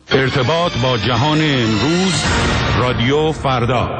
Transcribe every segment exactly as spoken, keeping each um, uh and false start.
ارتباط با جهان امروز، رادیو فردا.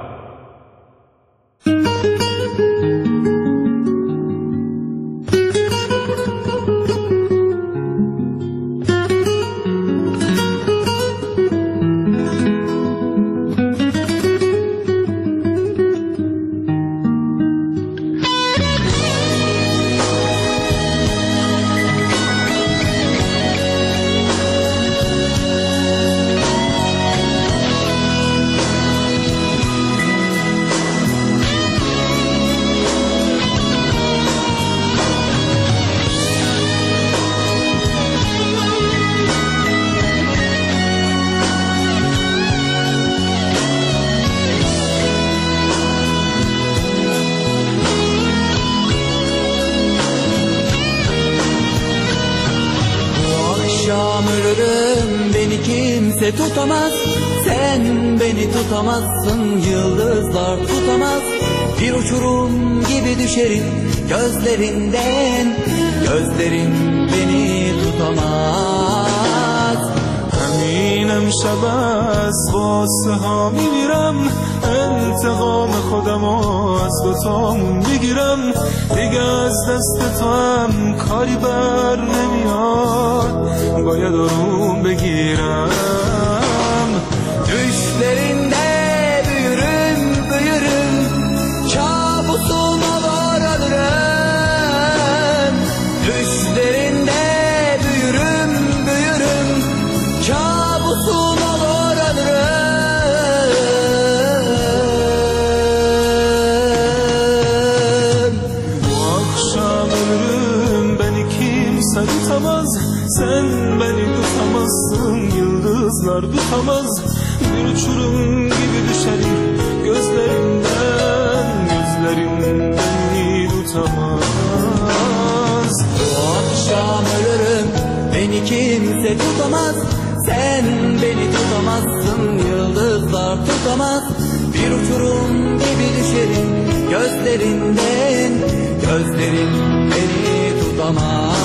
Tutamaz, sen beni tutamazsın, yıldızlar tutamaz. Bir uçurum gibi düşerim gözlerinden, gözlerin beni tutamaz. همینم شب از واسه ها میمیرم، انتقام خودم از دوتامون میگیرم. دیگه از دست تو هم کاری بر نمیاد، باید آروم بگیرم. Düşlerinde büyürüm, büyürüm, kabusuma varalırım. Düşlerinde büyürüm, büyürüm, kabusuma varalırım. Bu akşam ölürüm, beni kimse tutamaz. Sen beni tutamazsın, yıldızlar tutamaz. Bir uçurum gibi düşerim gözlerimden, gözlerim beni tutamaz. Bu akşam ölürüm, beni kimse tutamaz. Sen beni tutamazsın, yıldızlar tutamaz. Bir uçurum gibi düşerim gözlerinden, gözlerim beni tutamaz.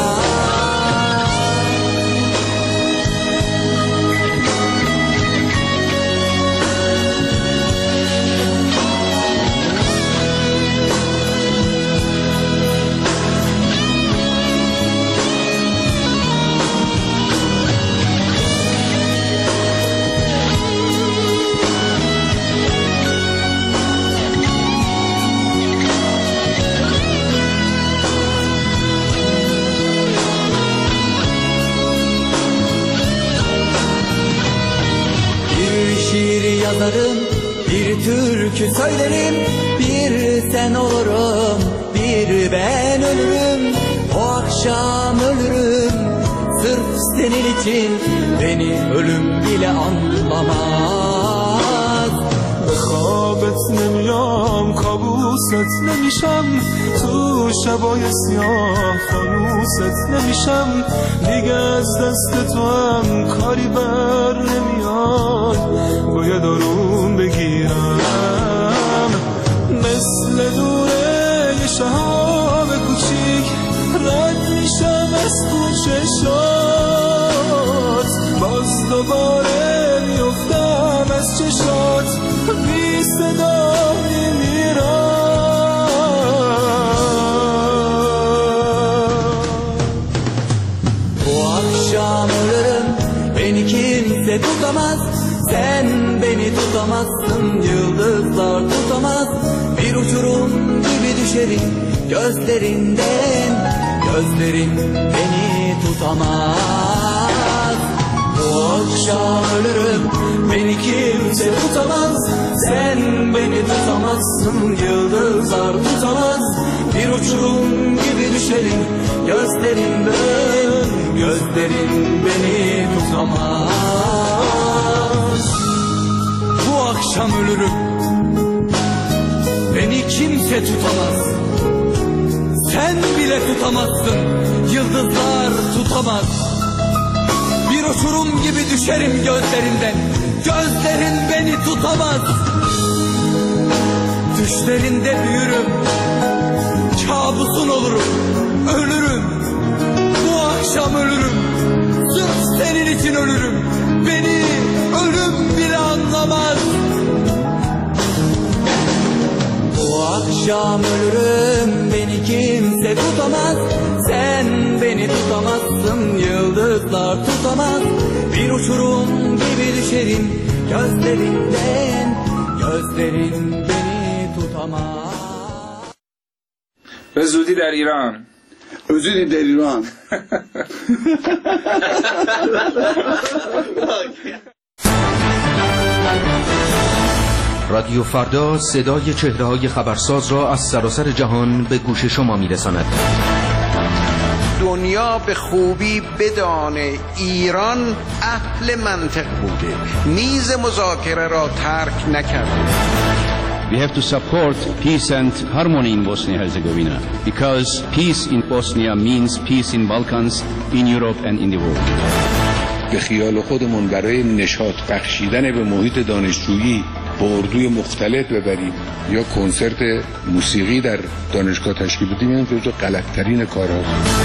Yazarım, bir türkü söylerim, bir sen olurum, bir ben ölürüm. O akşam ölürüm, sırf senin için beni ölüm bile anlamaz. به خوابت نمیام، کابوست نمیشم، تو شبای سیاه فانوست نمیشم. دیگه از دست تو هم کاری بر نمیاد، باید آروم بگیرم. مثل دوره یه شهاب کوچیک رد میشم از تو چشات، باز دوباره میفتم از چشات، بی صدا میمیرم. Bu akşam ölürüm, beni kimse tutamaz. Sen beni tutamazsın, yıldızlar tutamaz. Bir uçurum gibi düşerim gözlerinden, gözlerin beni tutamaz. Bu akşam ölürüm, beni kimse tutamaz. Sen beni tutamazsın, yıldızlar tutamaz. Bir uçurum gibi düşerim gözlerinden, gözlerin beni tutamaz. Bu akşam ölürüm, beni kimse tutamaz. Sen bile tutamazsın, yıldızlar tutamaz. Bir uçurum gibi düşerim gözlerinden, gözlerin beni tutamaz. Düşlerinde büyürüm, kabusun olurum, ölürüm. Bu akşam ölürüm, sırf senin için ölürüm. yıldızlar tutamaz. Bir uçurum gibi düşerim gözlerinden, gözlerin beni tutamaz. به زودی در ایران به زودی در ایران رادیو فردا صدای چهره‌های خبرساز را از سراسر جهان به گوش شما می‌رساند. دنیا به خوبی بدانه ایران اهل منطق بوده، میز مذاکره را ترک نکرده. We have to support peace and harmony in Bosnia-Herzegovina because peace in Bosnia means peace in Balkans, in Europe and in the world. به خیال خودمون برای نشاط بخشیدن به محیط دانشجویی با اردوی مختلف ببریم یا کنسرت موسیقی در دانشگاه تشکیل بدیم، این جزو غلط‌ترین کارهاست.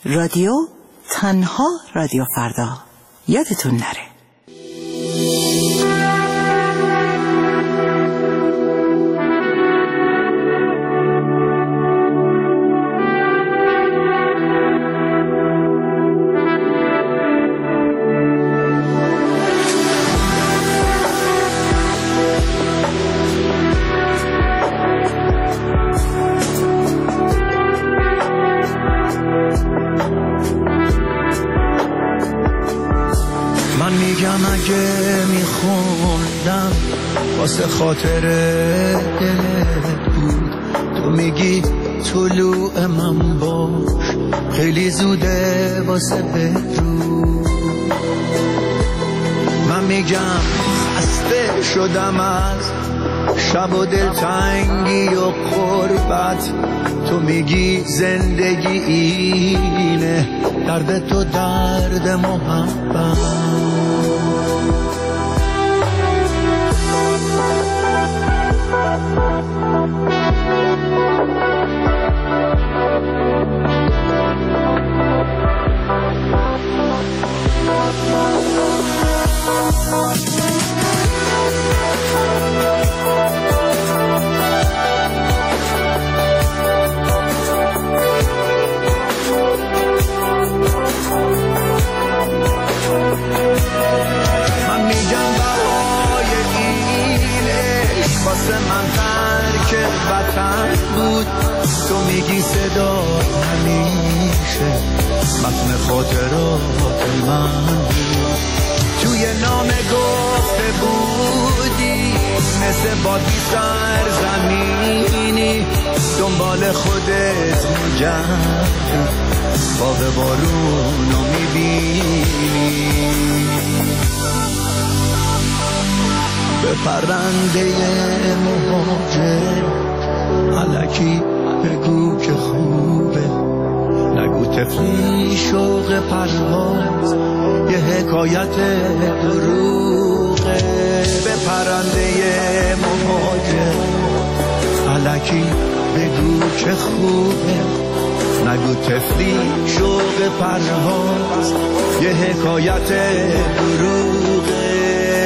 رادیو تنها رادیو فردا، یادتون نره. اگه میخوندم واسه خاطر دلت بود، تو میگی طلوع من باش، خیلی زوده واسه بدرود. من میگم خسته شدم از شب و دلتنگی و غربت، تو میگی زندگی اینه، درد تو درد محبت. من میگم بهای اینش واسه من ترک وطن بود، تو میگی صدا همیشه متن خاطرات من بود. توی نامه گفته بودی مثل بادی سرزمینی، دنبال خودت میگردی، باغ بارونو میبینی. به پرنده مهاجر الکی بگو که خوبه، نگو طفلی شوق پرواز یه حکایت دروغه. به پرنده مهاجر الکی بگو که خوبه، نگو طفلی شوق پرواز یه حکایت دروغه.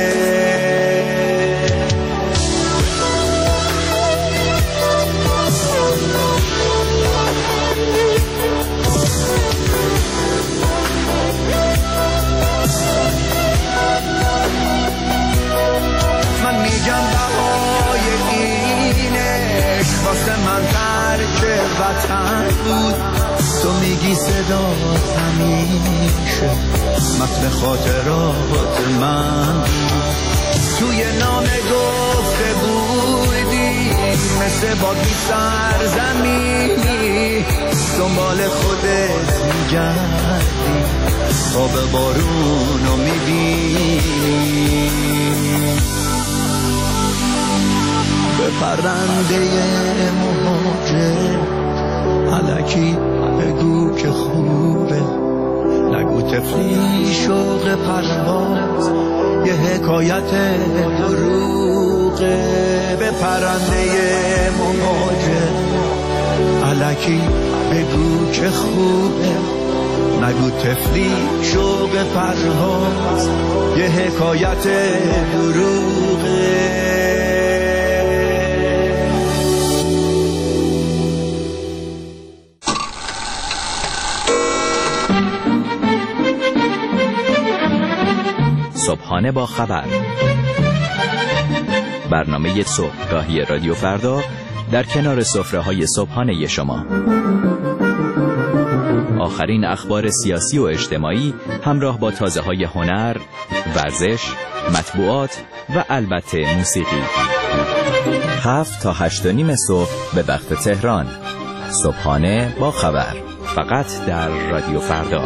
من میگم بهای اینش واسه من ترک وطن بود، تو میگی صدا همیشه متن خاطرات من بود. توی نامه گفته بودی مثل بادی سرزمینی، دنبال خودت میگردی، آب بارونو میبینی. به پرنده مهاجر الکی بگو که خوبه، نگو طفلی شوق پرواز یه حکایت دروغه. به پرنده مهاجر الکی بگو که خوبه، نگو طفلی شوق پرواز یه حکایت دروغه. صبحانه با خبر، برنامه صبحگاهی رادیو فردا در کنار سفره‌های صبحانه شما. آخرین اخبار سیاسی و اجتماعی همراه با تازه‌های هنر، ورزش، مطبوعات و البته موسیقی. هفت تا هشت و نیم صبح به وقت تهران. صبحانه با خبر، فقط در رادیو فردا.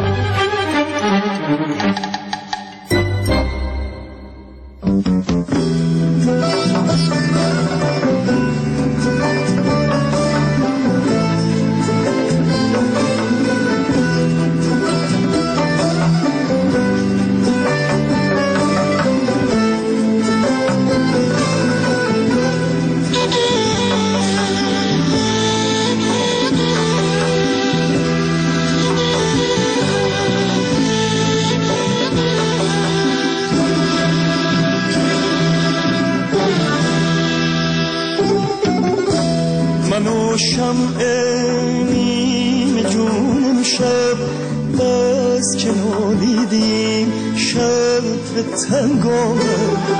تو شمع نیم جون امشب بس که نالیدیم شب تنگامه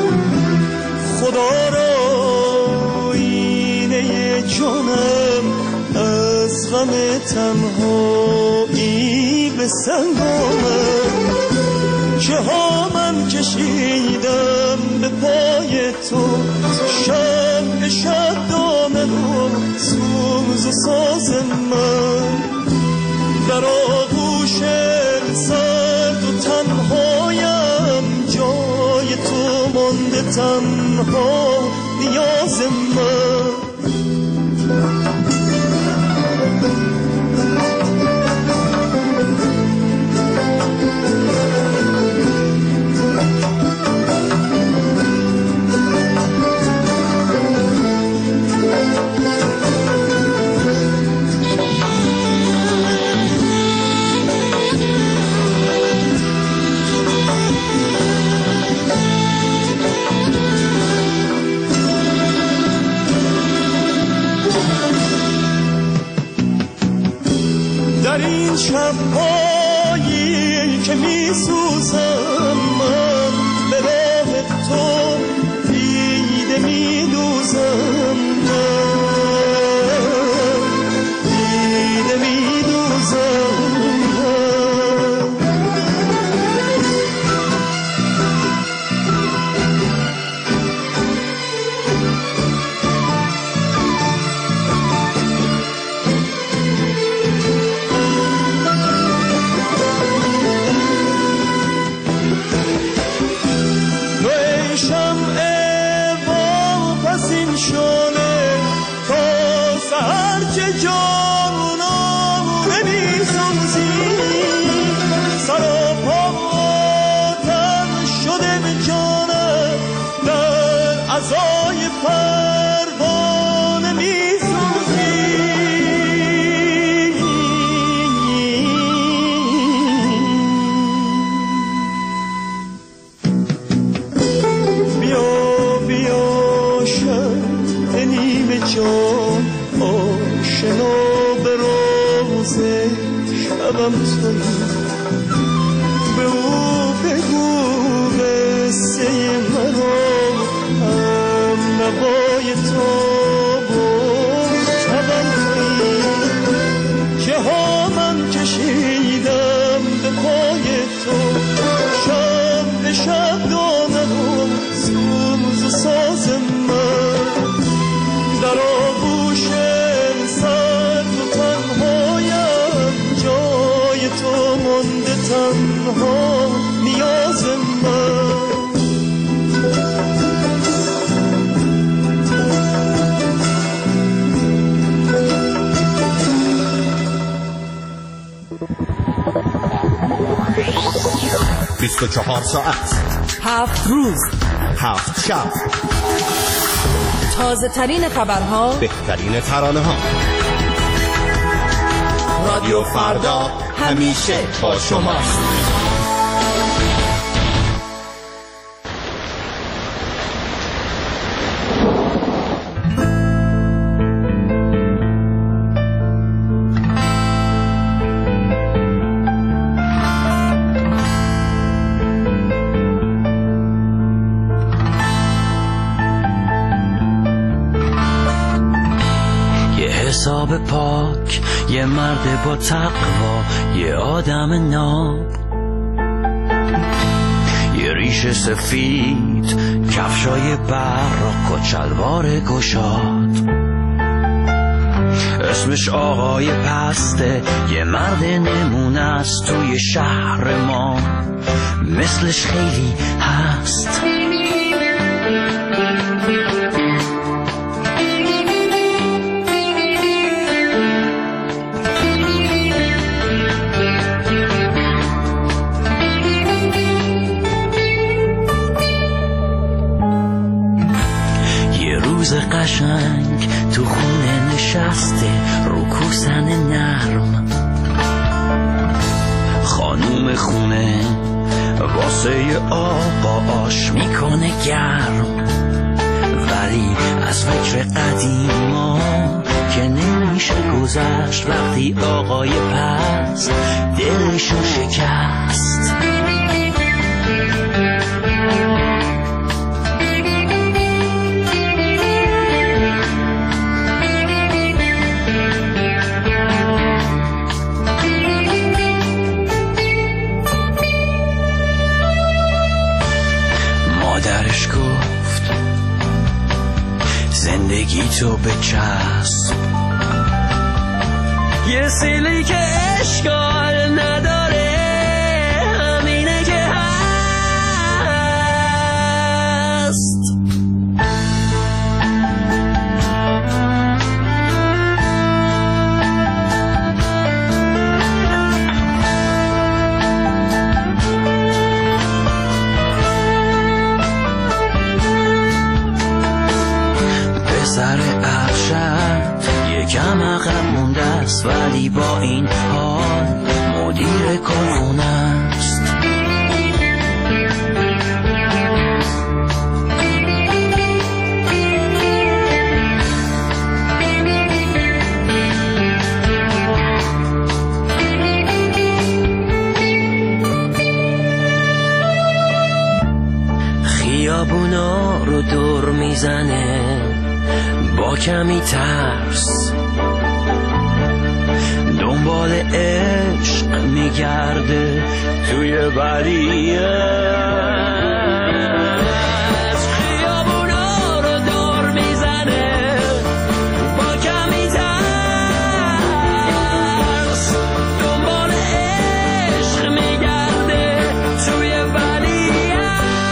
خدا را اینه جانم از غم تنهایی به سنگامه چه ها من کشیدم به پای تو شب شب دامن و سوز و ساز من در آغوش سرد و تنهایم جای تو مانده تنها نیاز من در این شب‌هایی که می‌سوزم من به راه تو دیده می‌دوزم من دیده می‌دوزم شبم تویی به او بگو قصه مرا هم نوای تو شبم تویی که ها من کشیدم به پای تو شب به شب دامن و سوز و ساز من در آغوش سرد و تنهایم جای تو مانده تنها نیاز من بیست و چهار ساعت هفت روز هفت شب تازه ترین خبرها بهترین ترانه ها رادیو فردا همیشه با شماست. حساب پاک، یه مرد با تقوا، یه آدم ناب، یه ریش سفید، کفشای براق و چلوار گشاد. اسمش آقای پسته، یه مرد نمونه است توی شهر ما، مثلش خیلی هست. قشنگ تو خونه نشسته رو کوسن نرم، خانوم خونه واسه آقا آش میکنه گرم، ولی از فکر قدیما که نمیشه گذشت وقتی آقای پست دلشو شکست. مادرش گفت زندگی تو بچسب، یه سیلی که اشکال نداره همینه که هست. سر ارشد یکم عقب مونده است، ولی با این حال مدیر کارخونه است. خیابونا رو دور میزنه با کمی ترس، دنبال عشق میگرده توی ولیه. خیابونا رو دور میزنه با کمی ترس، دنبال عشق میگرده توی ولیه.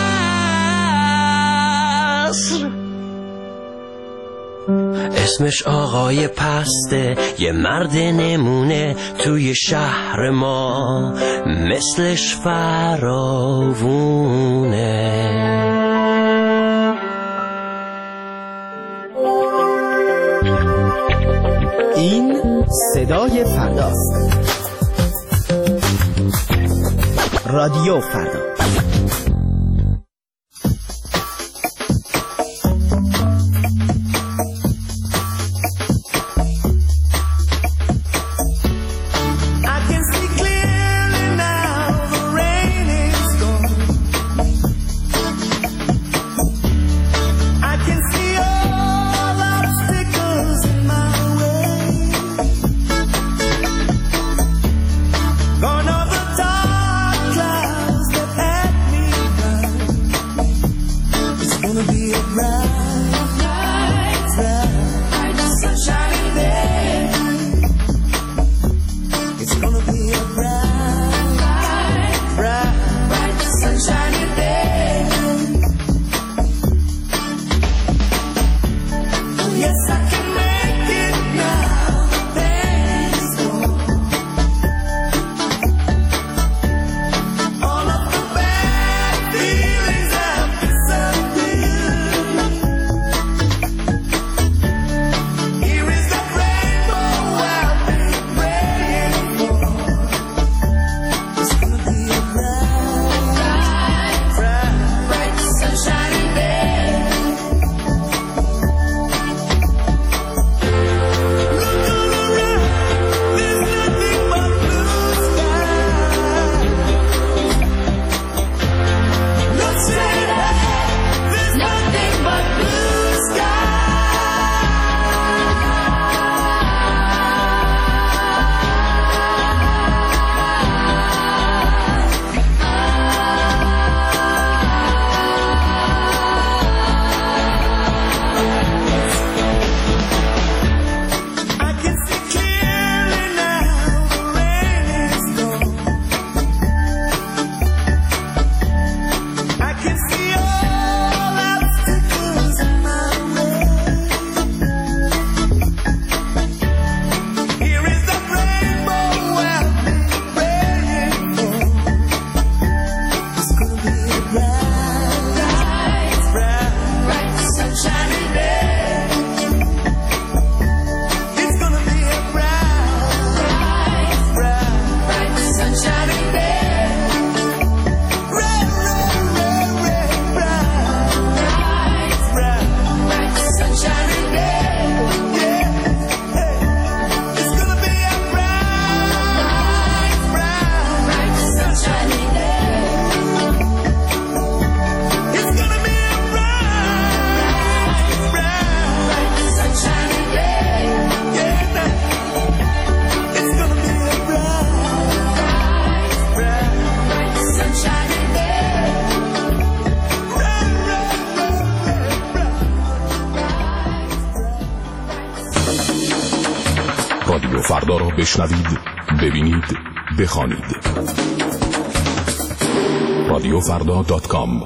اسمش آقای پسته، یه مرد نمونه توی شهر ما، مثلش فراوونه. این صدای فرداست. رادیو فردا. Gone are the dark clouds that had me رادیو فردا را بشنوید، ببینید، بخوانید. رادیو فردا دات کام.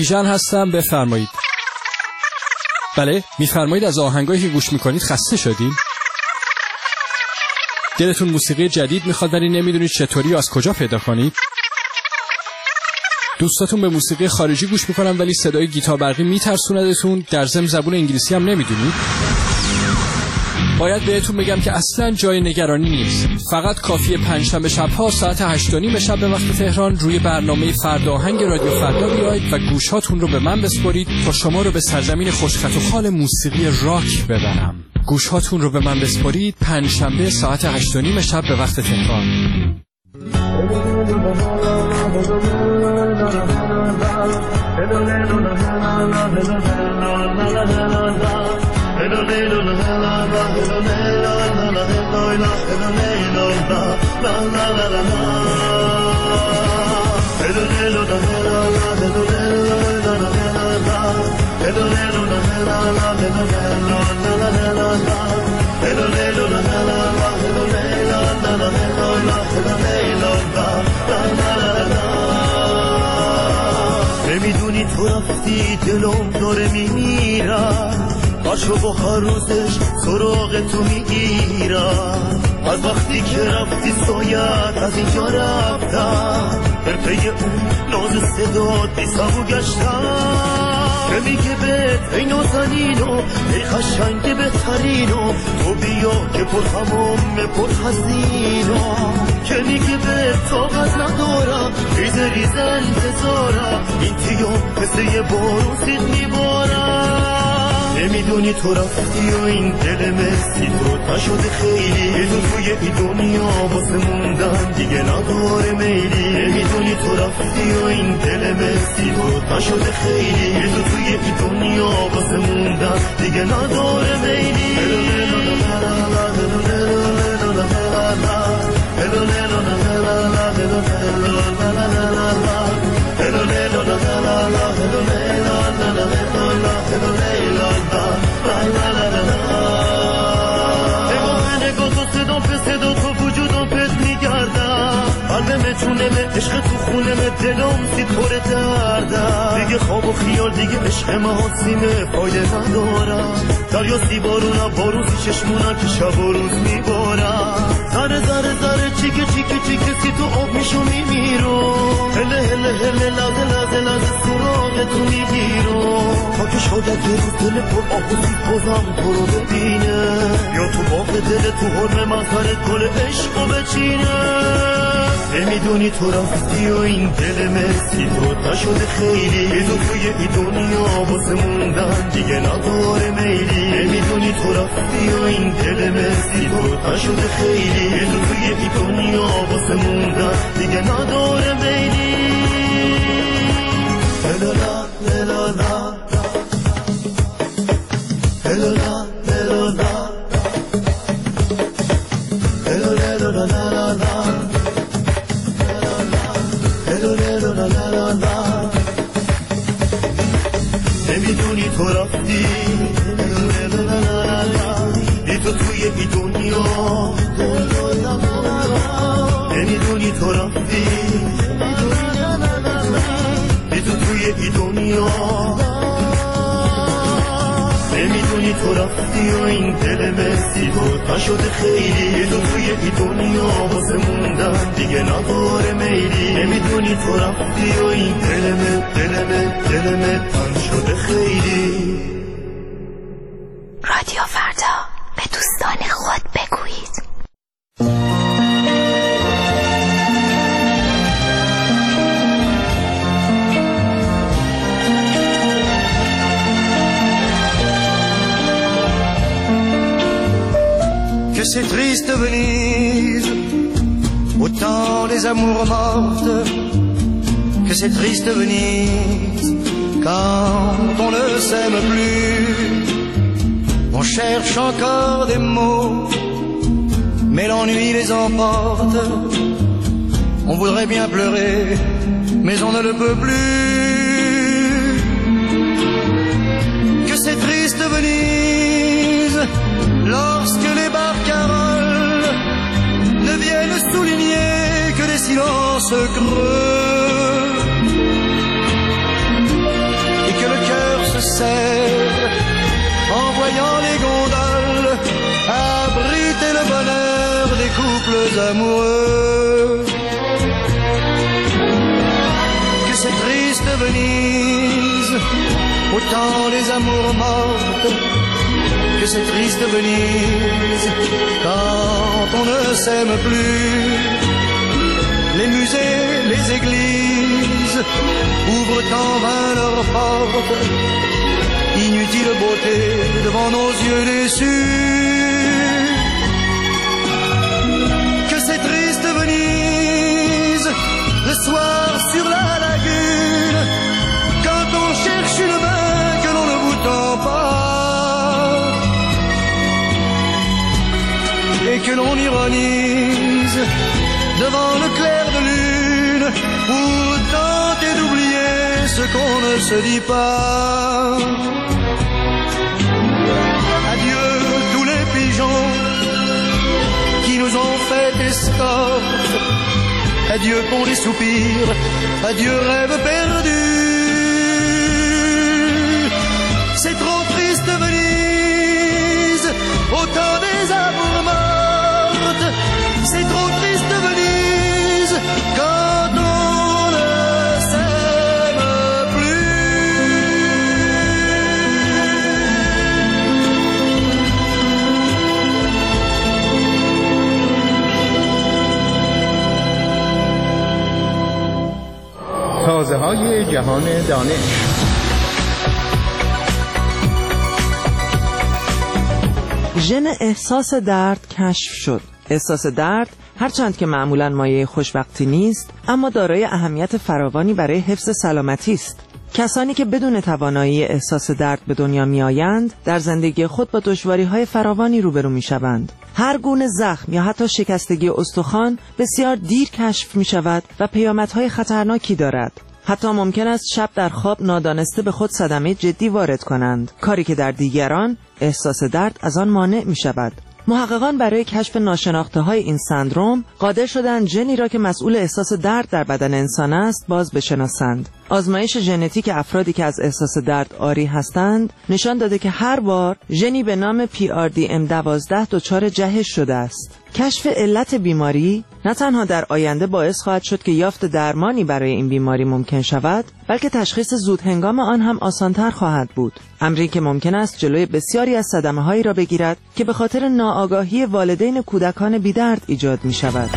بیژن هستم، بفرمایید. بله، میفرمایید از آهنگایی که گوش میکنید خسته شدین؟ دلتون موسیقی جدید میخواد ولی نمیدونید چطوری و از کجا پیدا کنید؟ دوستاتون به موسیقی خارجی گوش میکنن ولی صدای گیتار برقی میترسوندتون، در ضمن زبون انگلیسی هم نمیدونید؟ باید بهتون بگم که اصلا جای نگرانی نیست. فقط کافیه پنجشنبه شب‌ها ساعت هشت و نیم شب به وقت تهران روی برنامه فردا آهنگ رادیو فردا بیایید و گوشاتون رو به من بسپارید تا شما رو به سرزمین خوشخط و خال موسیقی راک ببرم. گوشاتون رو به من بسپارید پنجشنبه ساعت هشت و نیم شب به وقت تهران. نمیدونی تو رفتی دلم داره میمیرم، باشو با هر روزش سراغ تو میگیرم. از وقتی که رفتی سایت از اینجا رفتم، در پی اون ناز صدات بی سبو گشتم. که میگه بهت ای نازنینو ای قشنگ بهترینو، تو بیا که پر هموم پر حزینو. که میگه بهت طاقت ندارم ریز ریز انتظارم، این تیو مثل یه بارون سید میبارم. نمیدونی تو رفتی و این دل مسی تو نشده خیلی، تو توی این دنیا واسه موندن دیگه نداره میلی. نمیدونی تو رفتی و این دل مسی تو نشده خیلی، تو توی این دنیا واسه موندن دیگه نداره میلی. نگاه تو صدا به صدا تو وجودم پس میگردم، قلبم جونم عشق تو خونم دلم سید پر دردم. دیگه خواب و خیال دیگه عشق محاسیمه فایده ندارم. دریا سی بارونم باروزی چشمونم که شب و روز میبارم. ذره ذره ذره چیکه چیکه چیکه سی تو آب میشو میمیرم. هله هله هله لحظه لحظه لحظه سراغ تو میگیرم. تا که شاید یه روز دل پر آب و سید بازم تو رو ببینه، یا تو باغ دل تو حرم مظهرت گل عشقو بچینه. نمیدونی تو رفتی و این دل مسی تو نشده خیلی، تو توی این دنیا واسه موندن دیگه نداره میلی. نمیدونی تو رفتی و این دل مسی تو نشده خیلی، تو توی این دنیا واسه موندن دیگه نداره میلی. هلالا هلالا هلالا هلالا نمیدونی تو رفتی ای تو توی این دنیا. نمیدونی تو رفتی ای تو توی این دنیا. نمیدونی تو رفتی و این دل مسی تو نشده خیلی، تو توی این دنیا واسه موندن دیگه نداره میلی. نمیدونی تو رفتی و این دلمه دلمه دلمه تن شده خیلی. رادیو فردا، به دوستان خود بگویید. C'est triste Venise, au temps des amours mortes. Que c'est triste Venise, quand on ne s'aime plus. On cherche encore des mots, mais l'ennui les emporte. On voudrait bien pleurer, mais on ne le peut plus. Que c'est triste Venise, lorsque les barcaroles ne viennent souligner que des silences creux. serre en voyant les gondoles abriter le bonheur des couples amoureux. Que c'est triste Venise, au temps des amours mortes, que c'est triste Venise, quand on ne s'aime plus. Les musées, les églises ouvrent en vain leurs portes, inutile beauté devant nos yeux déçus. Que c'est triste Venise, le soir sur la lagune, quand on cherche une main que l'on ne vous tend pas, et que l'on ironise devant le clair de lune pour tenter d'oublier ce qu'on ne se dit pas. Adieu tous les pigeons qui nous ont fait escorte, adieu pour les soupirs, adieu rêve perdu. C'est trop triste Venise, au temps des amours mortes, c'est trop triste Venise, quand on ne s'aime plus. تازه های جهان دانش. ژن احساس درد کشف شد. احساس درد هرچند که معمولاً مایه خوشبختی نیست، اما دارای اهمیت فراوانی برای حفظ سلامتی است. کسانی که بدون توانایی احساس درد به دنیا می آیند، در زندگی خود با دشواری‌های فراوانی روبرو می شوند. هر گونه زخم یا حتی شکستگی استخوان بسیار دیر کشف می شود و پیامدهای خطرناکی دارد. حتی ممکن است شب در خواب نادانسته به خود صدمه جدی وارد کنند، کاری که در دیگران احساس درد از آن مانع می شود. محققان برای کشف ناشناخته‌های این سندروم قادر شدند ژنی را که مسئول احساس درد در بدن انسان است باز بشناسند. آزمایش ژنتیک افرادی که از احساس درد عاری هستند نشان داده که هر بار ژنی به نام پی آر دی ام دوازده دچار جهش شده است. کشف علت بیماری نه تنها در آینده باعث خواهد شد که یافت درمانی برای این بیماری ممکن شود، بلکه تشخیص زود هنگام آن هم آسانتر خواهد بود. امری که ممکن است جلوی بسیاری از صدمه‌هایی را بگیرد که به خاطر ناآگاهی والدین کودکان بی‌درد ایجاد می شود.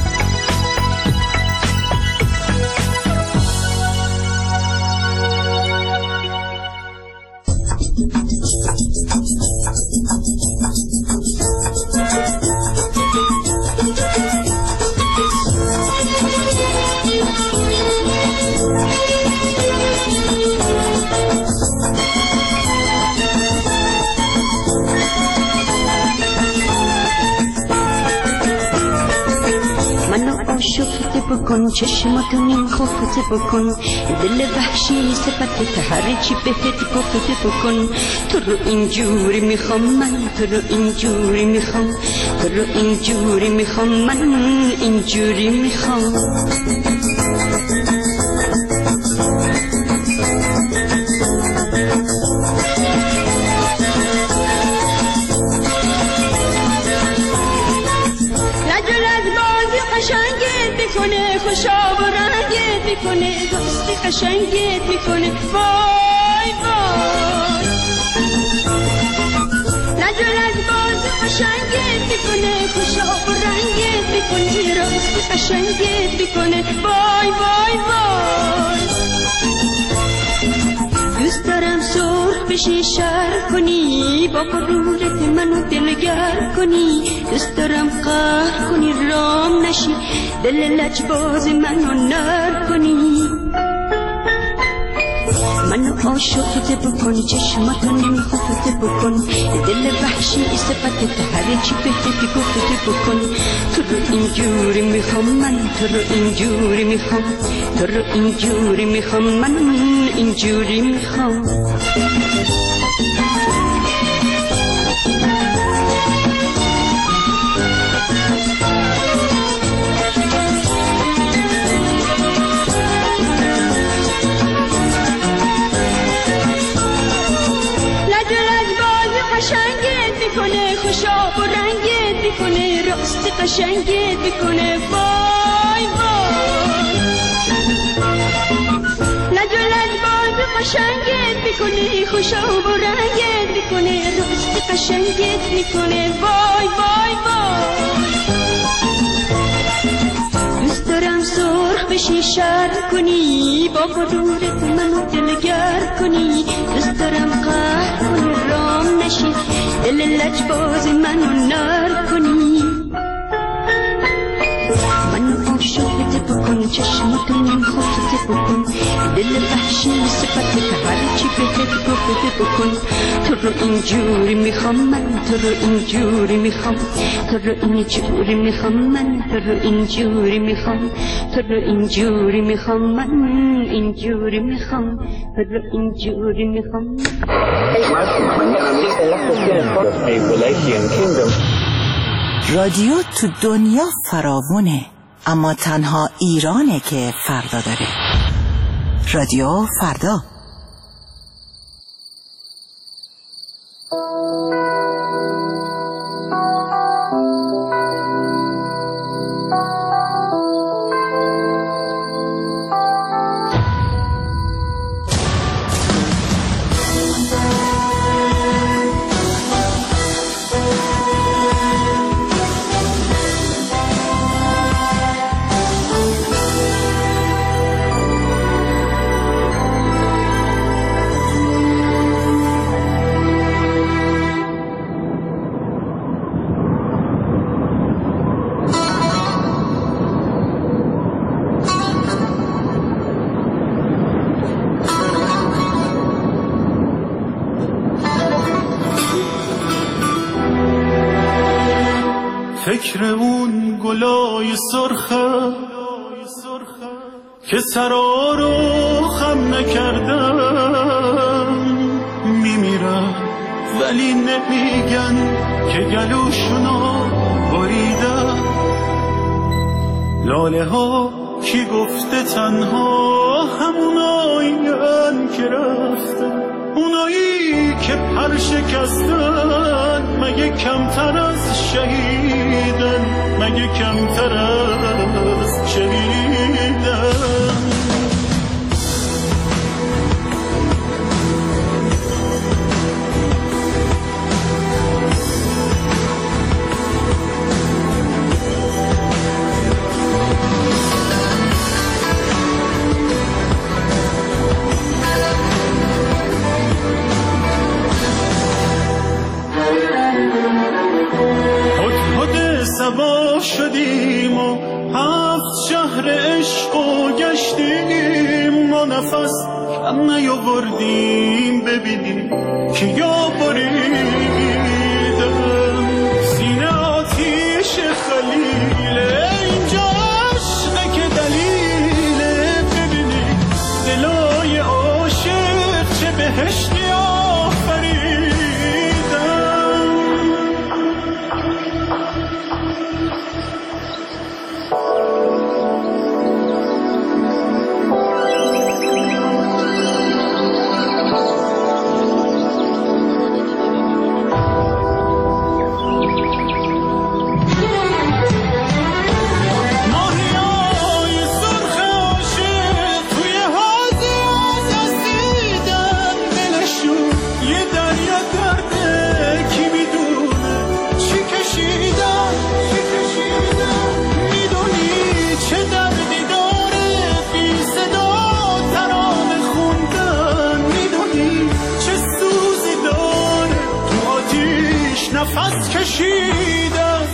شفته بکن چشماتو نیم خفته بکن، دل وحشی صفت هر چی بهت گفته بکن. تو رو اینجوری میخوام من، تو رو اینجوری میخوام، تو رو اینجوری میخوام من، اینجوری میخوام. خوشا و رنگت میکنه، دوستی قشنگت میکنه، وای وای. نجرت بازی قشنگت میکنه، خوشا و رنگت میکنه، راستی قشنگت میکنه، وای وای وای. دوست دارم سرخ بشی شر کنی، با غرورت منو دلگر کنی. دوست دارم قهر کنی رام نشی، دل لجباز منو نر کنی. منو عاشقت بکن، چشماتو نمیخوفت بکن، دل وحشی صفت هر چی بهت گفت بکن. تو رو اینجوری میخوام من، تو رو اینجوری میخوام، تو رو اینجوری میخوام من، اینجوری میخوام. میکنه، خوشا و رنگت میکنه، راست قشنگت میکنه. وای وای لج و لجباز قشنگت میکنه، خوشا و رنگت میکنه، راست قشنگت میکنه. وای وای وای دوست دارم سرخ بشی شر کنی، با غرورت منو دلگر کنی. دوست دارم قهر کنی رام نشی، دل لجباز منو نر کنی. منو عاشقت بکن، چشماتو نمیخوفت بکن، دل وحشی صفت هر چی بهت گفت بکن. تو رو اینجوری میخوام من، تو رو اینجوری میخوام، تو رو اینجوری میخوام من، تو رو اینجوری میخوام، تو رو اینجوری میخوام من، اینجوری میخوام، تو رو اینجوری میخوام. رادیو تو دنیا فراوونه، اما تنها ایرانه که فردا داره. رادیو فردا. فکر اون گلای سرخه که سرا رو خم نکردم، میمیرم ولی نمیگن که گلوشونو بریدم. لاله ها کی گفته تنها همونایین که رفتن، اونایی که پر شکستن، مگه کمتر از شهیدن، مگه کمتر از شهیدن. سوا شدیم و هفت شهر عشق و گشتیم و نفس کم نیاوردیم ببینیم که یا بریدم. سینه آتیش خلیله اینجا عشقه که دلیله، ببینیم دلای عاشق چه بهشتی آفریدم. نفس کشیدم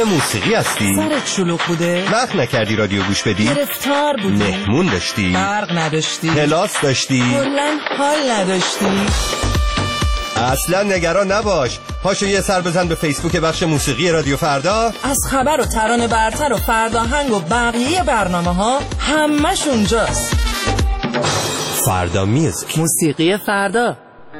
اهل موسیقی هستی؟ سرت شلوغ بوده؟ وقت نکردی رادیو گوش بدی؟ گرفتار بودی؟ مهمون داشتی؟ برق نداشتی؟ کلاس داشتی؟ کلاً حال نداشتی؟ اصلا نگران نباش. پاشو یه سر بزن به فیسبوک بخش موسیقی رادیو فردا. از خبر و ترانه برتر و فرداهنگ و بقیه برنامه ها همش اونجاست. فردا میوزیک، موسیقی فردا.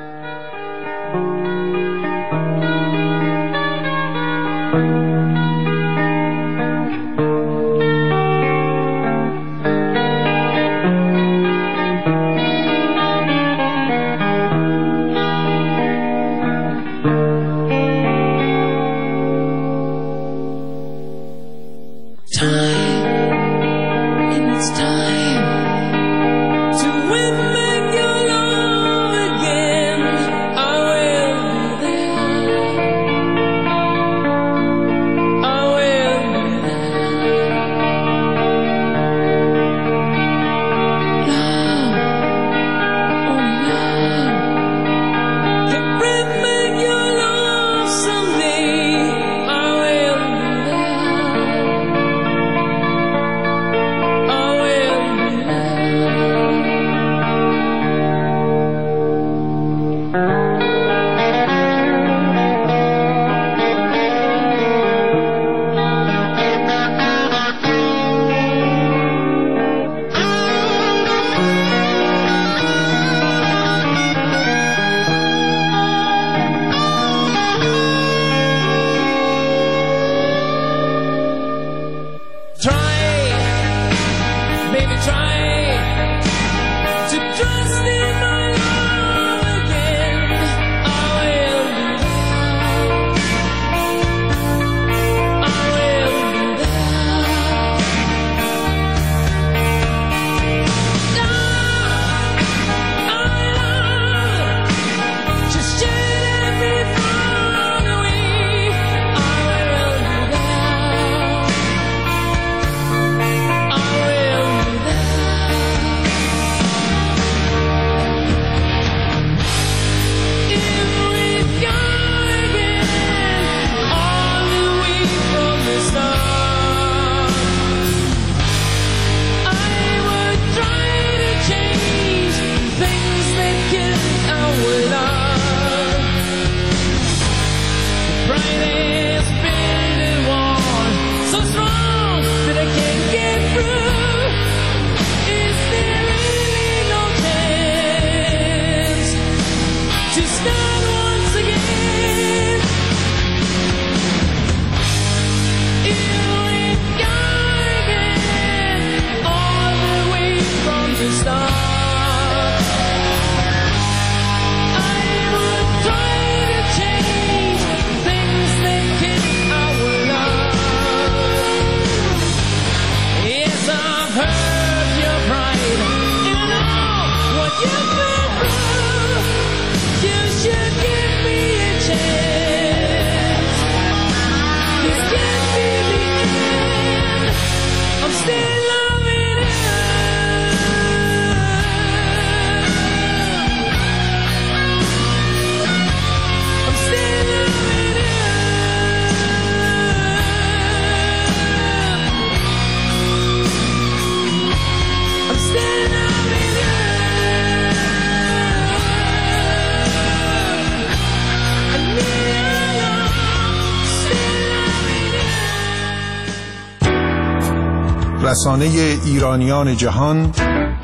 رسانه ایرانیان جهان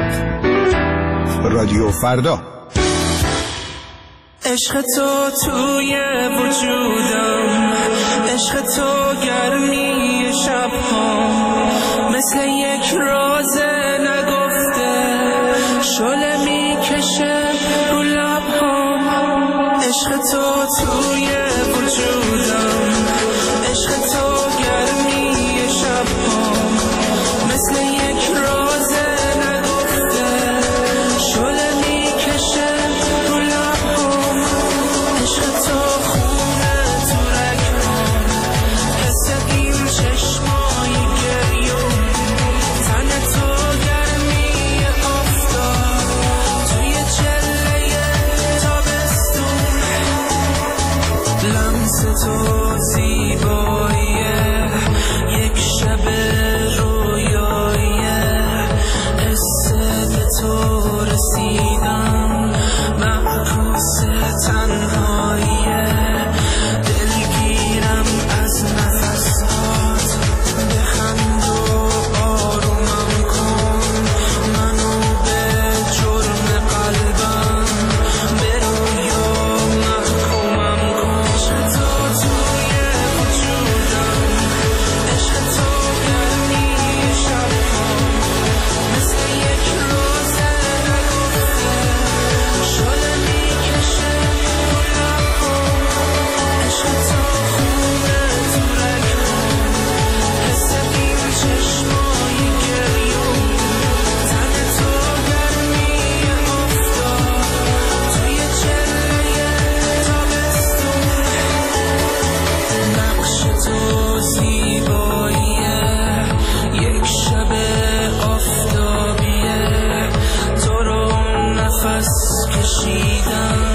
رادیو فردا. عشق تو توی وجودم، عشق تو گرمی شبها، مثل یک راز نگفته شعله میکشه رو لبهام. عشق تو توی وجودم، عشق تو گرمی شبها، مثل یک راز نگفته شعله میکشه رو لبهام. عشق تو خونه تو رگهام، حس این چشمای گریون، تن تو گرمی آفتاب توی چله تابستون، لمس تو زیبایی بخشیدم